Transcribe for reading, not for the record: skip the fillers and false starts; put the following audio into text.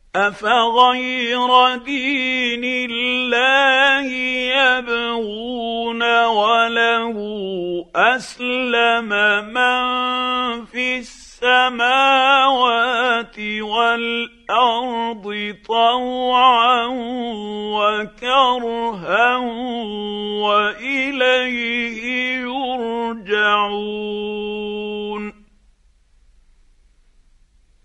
أفغير دين الله يبغون وله أسلم من في السماوات والأرض طوعا وكرها